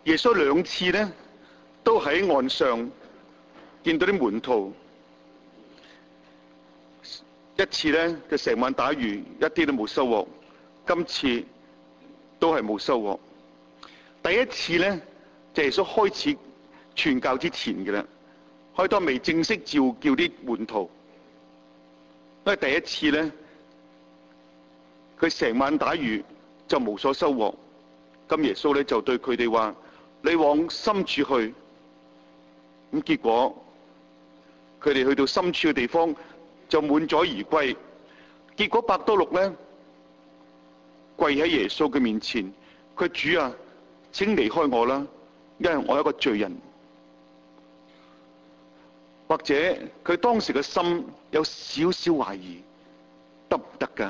耶穌兩次咧都喺岸上見到啲門徒，一次咧就成晚打魚，一啲都冇收穫；今次都係冇收穫。第一次咧就耶穌開始傳教之前嘅啦，開當未正式叫啲門徒，因為第一次咧佢成晚打魚就無所收穫，咁耶穌咧就對佢哋話：你往深處去。咁結果佢哋去到深處嘅地方就滿載而歸。結果伯多祿咧跪喺耶穌嘅面前，佢：主啊，請離開我啦，因為我係一個罪人。或者佢當時嘅心有少少懷疑，得唔得㗎？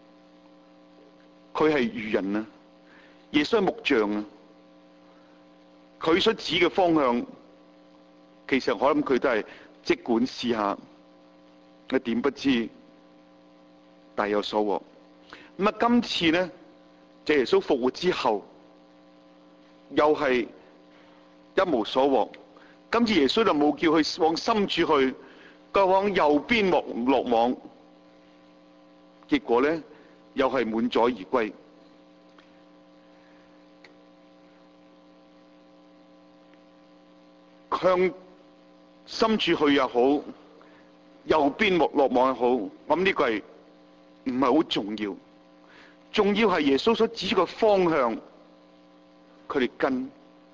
佢係漁人啊，耶穌係木匠啊，佢所指嘅方向，其實我諗佢都係即管試下，佢點不知大有所獲。咁啊，今次呢，就耶穌復活之後，又係一無所獲。今次耶穌就冇叫佢往深處去，佢往右邊落網，結果呢，又係滿載而歸。向深處去又好，右邊落網又好，咁呢個係唔係好重要？重要係耶穌所指個方向，佢哋跟，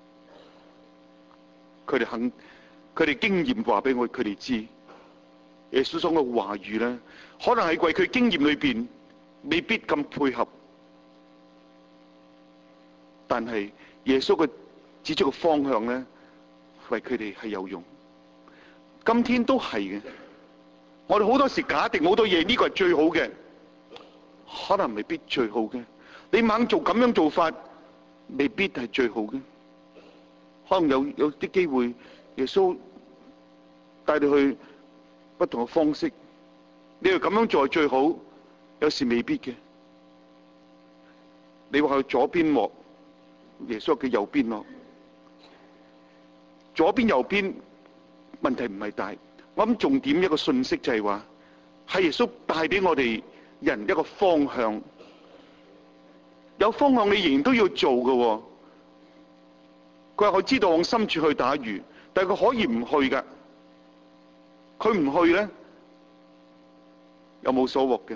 佢哋肯，佢哋經驗話俾佢哋知。耶穌所嘅話語咧，可能係為佢經驗裏邊未必咁配合，但係耶穌嘅指出個方向咧，為佢哋係有用。今天都係嘅，我哋好多時假定好多嘢，呢個係最好嘅，可能未必最好嘅。你猛做咁樣做法，未必係最好嘅。可能有啲機會，耶穌帶你去不同嘅方式，你要咁樣做係最好，有時未必嘅。你話去左邊落，耶穌嘅右邊落，左邊右邊問題唔係大。我諗重點一個信息就係話，係耶穌帶俾我哋人一個方向，有方向你仍然都要做嘅。佢話佢知道往深處去打魚，但係佢可以唔去噶。佢唔去咧，有冇所獲嘅？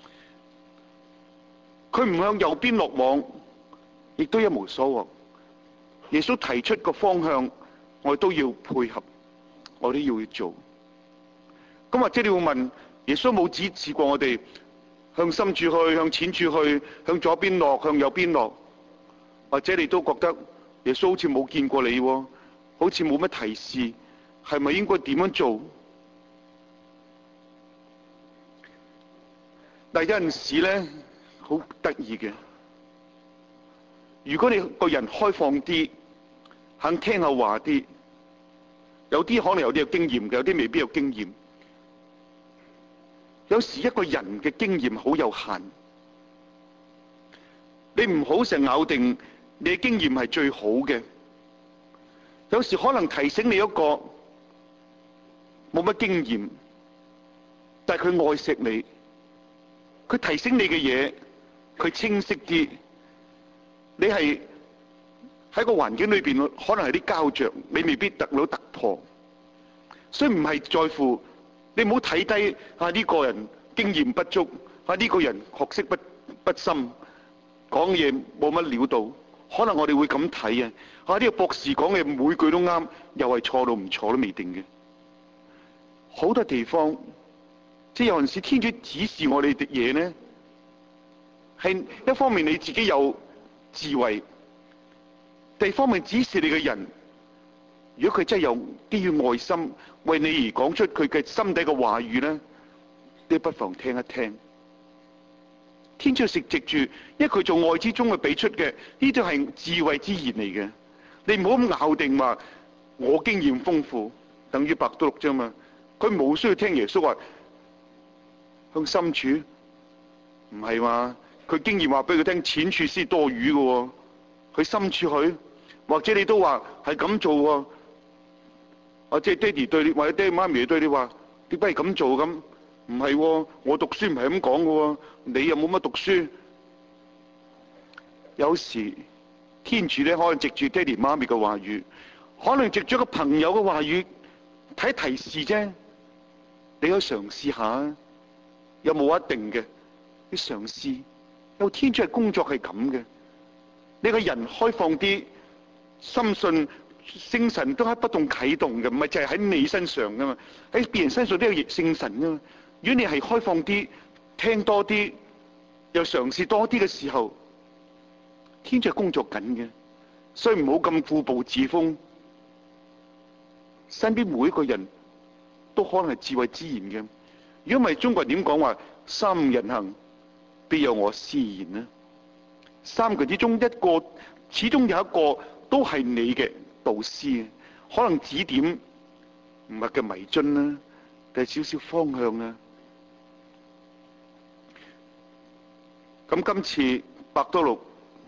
佢唔向右邊落網，亦都一無所獲。耶穌提出個方向，我哋都要配合，我哋都要做。咁或者你會問，耶穌冇指示過我哋向深處去、向淺處去、向左邊落、向右邊落？或者你都覺得耶穌好似冇見過你，好似冇乜提示，係咪應該點樣做？但係有陣時咧，好得意嘅。如果你個人開放啲，肯聽下話啲，有啲可能有啲有經驗嘅，有啲未必有經驗。有時一個人嘅經驗好有限，你唔好成日咬定你嘅經驗係最好嘅。有時可能提醒你一個冇乜經驗，但係佢愛錫你，佢提醒你嘅嘢，佢清晰啲。你係喺個環境裏邊，可能係啲膠着，你未必得到突破。所以唔係在乎，你唔好睇低呢個人經驗不足，呢個人學識不深，講嘢冇乜料到。可能我哋會咁睇啊！呢個博士講嘅每句都啱，又係錯到唔錯都未定嘅。好多地方，即係有陣時天主指示我哋啲嘢呢，係一方面你自己有智慧，第二方面指示你嘅人，如果佢真係有啲愛心，為你而講出佢嘅心底嘅話語呢，你不妨聽一聽。天主食藉住，因為佢做愛之中佢俾出嘅，呢啲係智慧之言嚟嘅。你唔好咁咬定話我經驗豐富，等於伯多祿啫嘛。佢冇需要聽耶穌話向深處，唔係話佢經驗話俾佢聽淺處先多魚嘅。佢深處去， 或者你都話係咁做喎，或者爹哋對你或者爹哋媽咪對你話，點解係咁做咁？唔係喎，我讀書唔係咁講嘅喎，你又冇乜讀書。有時天主咧可能藉住爹哋媽咪嘅話語，可能藉住個朋友嘅話語，提示啫。你可以嘗試下，有冇一定嘅？你嘗試，有天主嘅工作係咁嘅。你個人開放啲，深信聖神都喺不斷啟動嘅，唔係淨係喺你身上噶嘛，喺別人身上都有聖神噶嘛。如果你係開放啲，聽多啲，又嘗試多啲嘅時候，天主係工作緊嘅，所以唔好咁固步自封。身邊每一個人都可能係智慧之言嘅。如果唔係，中國人點講話三人行，必有我師焉呢？三個之中一個，始終有一個都係你嘅導師，可能指點唔係嘅迷津啦，定係少少方向啦。咁今次伯多祿，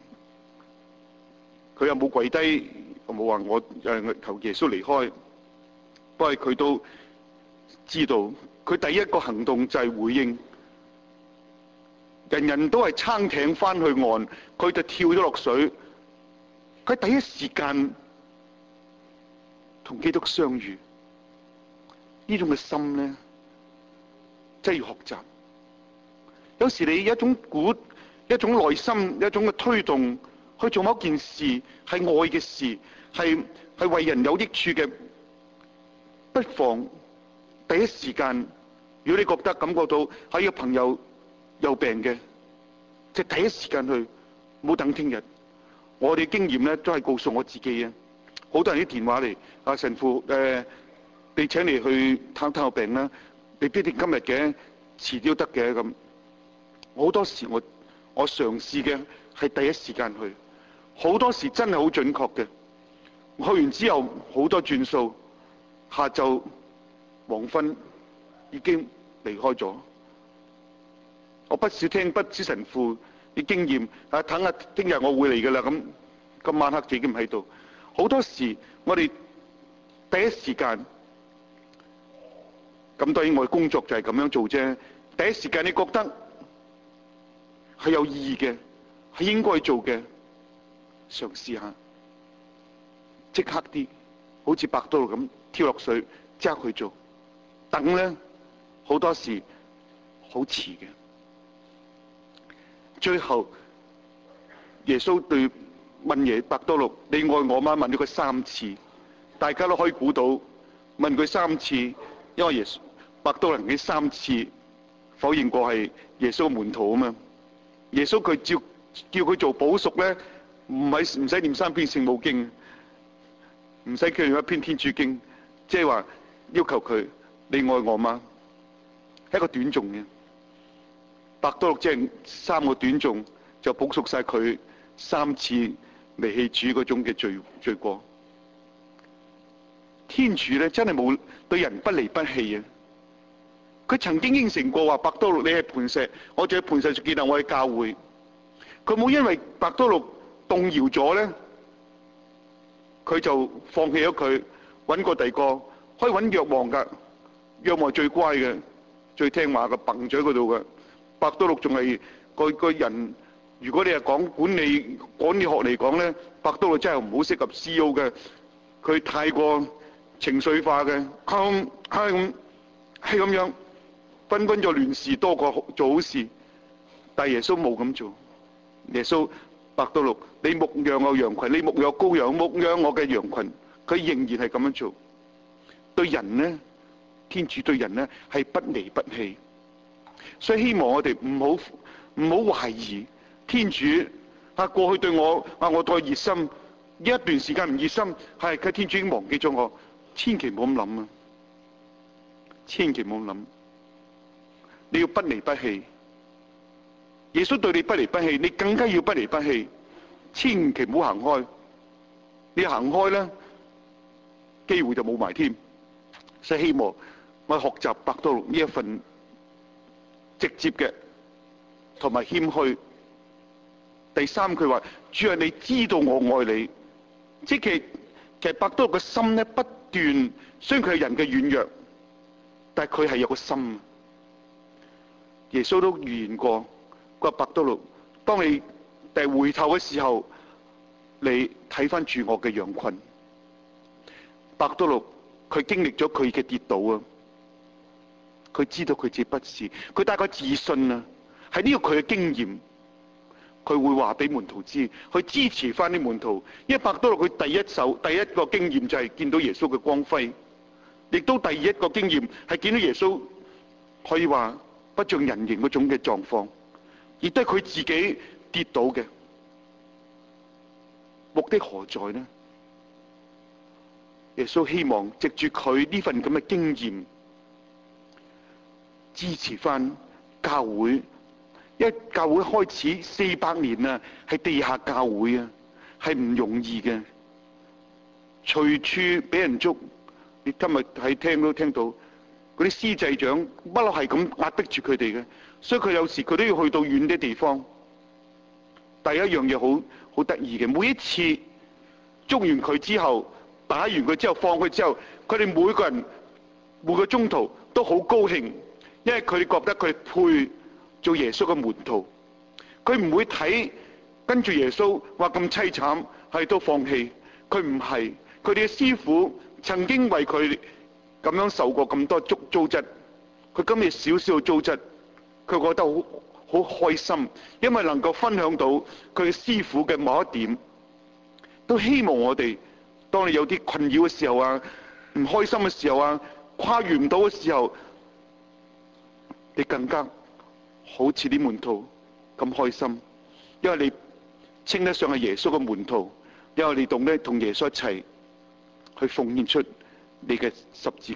佢有冇跪低？有冇話我求耶穌離開？不過佢都知道，佢第一個行動就係回應。人人都係撐艇翻去岸，佢就跳咗落水。佢第一時間同基督相遇，呢種嘅心咧，真係要學習。有時你有一種內心一種嘅推動去做某件事，係愛嘅事，係為人有益處嘅，不妨第一時間，如果你覺得感覺到係個朋友有病嘅，就第一時間去，唔好等聽日。我哋經驗咧都係告訴我自己啊，好多人啲電話嚟，阿神父你請你去探探個病啦，你必定今日嘅，遲啲都得嘅咁。好多時我嘗試嘅係第一時間去，好多時真係好準確嘅。去完之後好多轉數，下晝黃昏已經離開咗。我不少聽不少神父啲經驗，等下聽日我會嚟㗎啦，咁今晚黑自己唔喺度。好多時我哋第一時間，咁當然我哋工作就係咁樣做啫。第一時間你覺得係有意義嘅，係應該做嘅，嘗試下，即刻啲，好似伯多祿咁跳落水，即刻去做。等咧好多時好遲嘅。最後耶穌問伯多祿：你愛我嗎？問咗佢3次，大家都可以估到，問佢3次，因為伯多祿已經3次否認過係耶穌嘅門徒啊嘛。耶穌佢叫佢做補贖咧，唔使念3篇聖母經，唔使叫念1篇天主經，即係話要求佢：你愛我嗎？係一個短誦嘅。伯多祿即係3個短誦就補贖晒佢3次離棄主嗰種嘅罪過。天主咧真係冇對人不離不棄啊！佢曾經應承過話：伯多祿你係磐石，我就喺磐石建立我嘅教會。佢冇因為伯多祿動搖咗咧，佢就放棄咗佢，揾個第二個，可以揾若望噶。若望最乖嘅，最聽話嘅，蹦咗喺嗰度嘅。伯多祿仲係個人，如果你係講管理學嚟講咧，伯多祿真係唔好適合 CEO 嘅。佢太過情緒化嘅，係咁樣，分分咗亂事多過做好事。但係耶穌冇咁做。耶穌伯多祿，你牧養我羊群，你牧養羔羊，牧養我嘅羊群。佢仍然係咁樣做。對人呢，天主對人呢係不離不棄。所以希望我哋唔好懷疑天主過去對我我對熱心，呢一段時間唔熱心，係佢天主已經忘記咗我。千祈唔好咁諗啊！千祈唔好咁諗。你要不離不棄。耶穌對你不離不棄，你更加要不離不棄。千祈唔好行開。你行開咧，機會就冇埋添。所以希望我學習伯多祿呢一份直接嘅同埋謙虛。第3句話：主啊，你知道我愛你， 即係其實伯多祿嘅心咧不斷，雖然佢係人嘅軟弱，但係佢係有個心。耶穌都預言過，佢話伯多祿，當你第回頭嘅時候，你睇翻住我嘅羊群。伯多祿佢經歷咗佢嘅跌倒啊，佢知道佢自己不是，佢大概自信啊，係呢個佢嘅經驗。佢會話俾門徒知，去支持翻啲門徒。因為伯多祿佢第一個經驗就係見到耶穌嘅光輝，亦都第一個經驗係見到耶穌可以話不像人形嗰種嘅狀況，亦都係佢自己跌倒嘅。目的何在呢？耶穌希望藉住佢呢份咁嘅經驗，支持翻教會。因為教會開始400年啊，係地下教會啊，係唔容易嘅，隨處俾人捉。你今日喺聽都聽到嗰啲司祭長不嬲係咁壓迫住佢哋嘅，所以佢有時佢都要去到遠啲地方。第一樣嘢好得意嘅，每一次捉完佢之後，打完佢之後，放佢之後，佢哋每個人每個宗徒都好高興，因為佢哋覺得佢配做耶穌嘅門徒。佢唔會睇跟住耶穌話咁淒慘係都放棄，佢唔係。佢哋嘅師傅曾經為佢咁樣受過咁多糟質，佢今日少少糟質，佢覺得好開心，因為能夠分享到佢嘅師傅嘅某一點。都希望我哋當你有啲困擾嘅時候啊，唔開心嘅時候啊，跨越唔到嘅時候，你更加好似啲門徒咁開心，因為你稱得上係耶穌嘅門徒，因為你懂得同耶穌一齊去奉獻出你嘅十字